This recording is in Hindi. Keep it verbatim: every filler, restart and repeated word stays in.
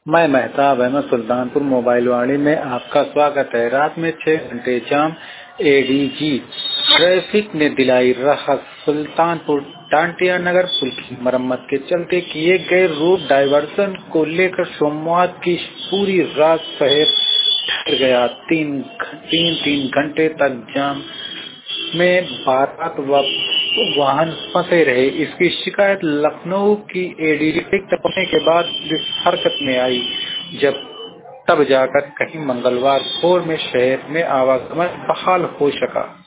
मैं मेहताब अहमद सुल्तानपुर मोबाइल वाणी में आपका स्वागत है। रात में छह घंटे जाम, एडीजी ट्रैफिक ने दिलाई राहत। सुल्तानपुर डांटिया नगर पुल की मरम्मत के चलते किए गए रूट डायवर्सन को लेकर सोमवार की पूरी रात शहर ठहर गया। तीन तीन तीन घंटे तक जाम में बारात व वाहन फंसे रहे। इसकी शिकायत लखनऊ की एडीजी तक होने के बाद पुलिस हरकत में आई, जब तब जाकर कहीं मंगलवार भोर में शहर में आवागमन बहाल हो सका।